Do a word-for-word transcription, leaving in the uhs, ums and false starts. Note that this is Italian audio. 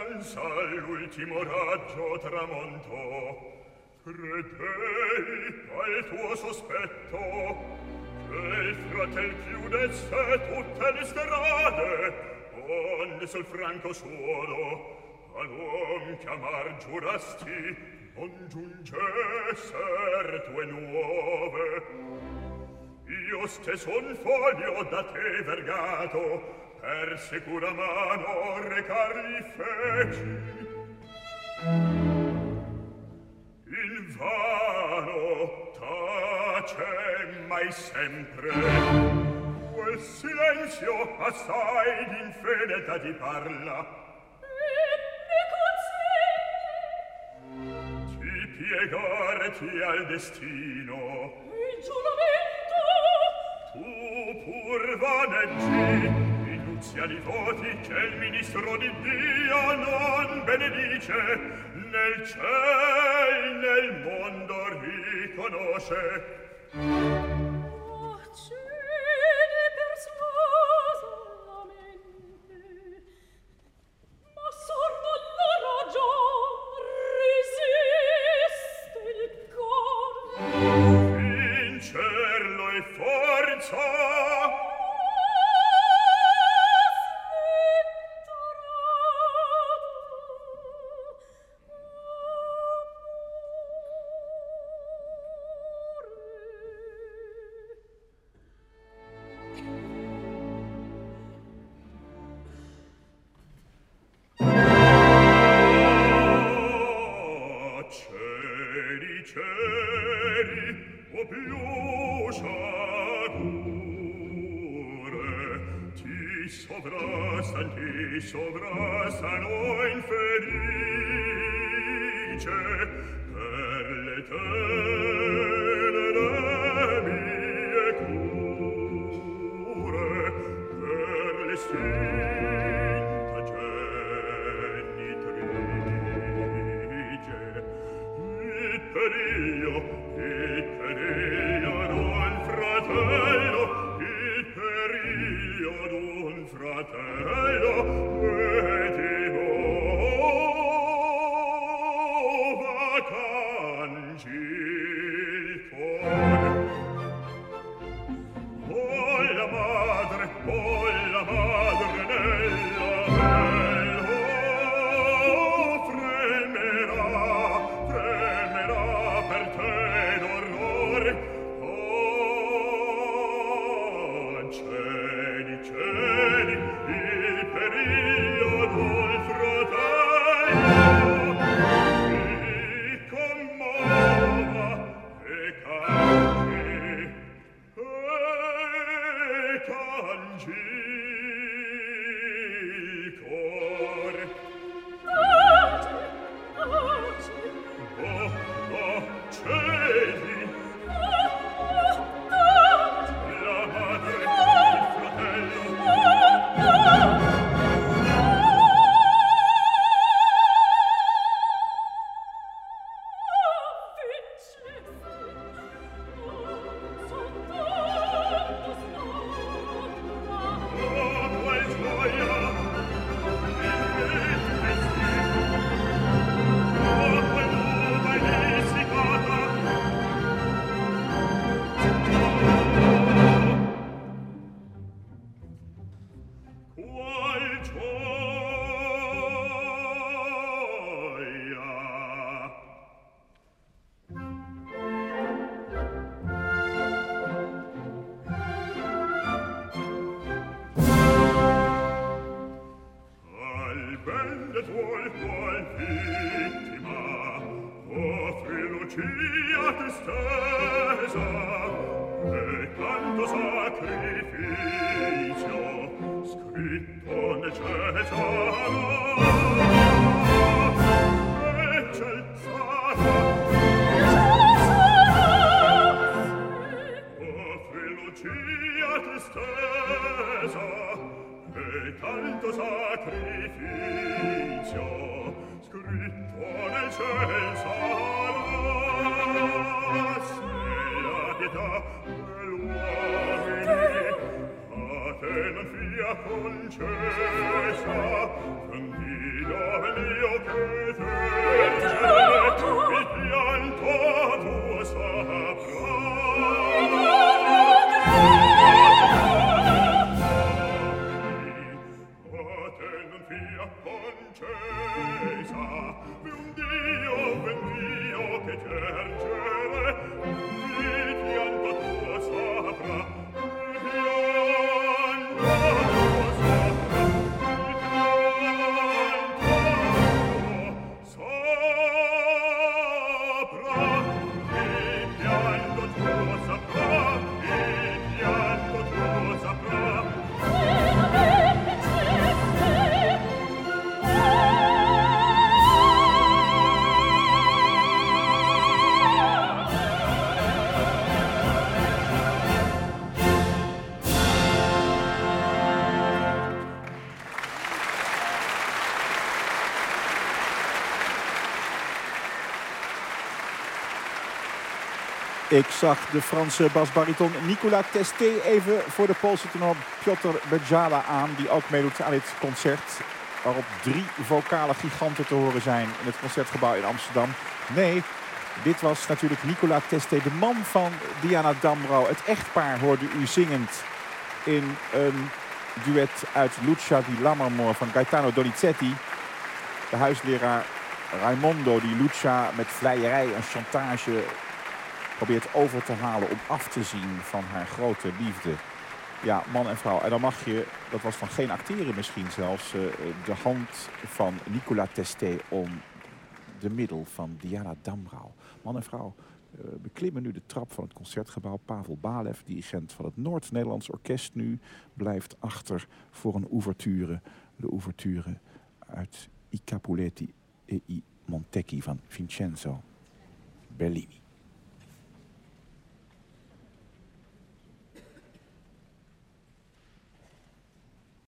speranza l'ultimo raggio tramontò. Credei al tuo sospetto che il fratel chiudesse tutte le strade, onde sul franco suolo a l'uom chiamar giurasti non giungesser tue nuove. Io stesso un foglio da te vergato per sicura mano recargli feci. Invano tace mai sempre, quel silenzio assai d'infedeltà ti parla. Piegarti al destino, il giuramento tu pur vaneggi i nuziali voti che il ministro di Dio non benedice, nel ciel nel mondo riconosce. Oh, cedi persuaso la mente, ma sordo la ragion resiste il cor. Vincerlo è forza. Sovrastano infelice per le tenere mie cure, per l'estinta genitrice. Il periglio, il periglio d'un fratello, il periglio d'un fratello, concessa, Ik zag de Franse basbariton Nicolas Testé even voor de Poolse tenor Piotr Berdjala aan, die ook meedoet aan dit concert, waarop drie vocale giganten te horen zijn in het Concertgebouw in Amsterdam. Nee, dit was natuurlijk Nicolas Testé, de man van Diana Damrau. Het echtpaar hoorde u zingend in een duet uit Lucia di Lammermoor van Gaetano Donizetti. De huisleraar Raimondo die Lucia met vleierij en chantage probeert over te halen om af te zien van haar grote liefde. Ja, man en vrouw. En dan mag je, dat was van geen acteren misschien zelfs, uh, de hand van Nicolas Testé om de middel van Diana Damrau. Man en vrouw uh, beklimmen nu de trap van het Concertgebouw. Pavel Balev, dirigent van het Noord-Nederlands Orkest nu, blijft achter voor een ouverture. De ouverture uit I Capuletti e I Montecchi van Vincenzo Bellini.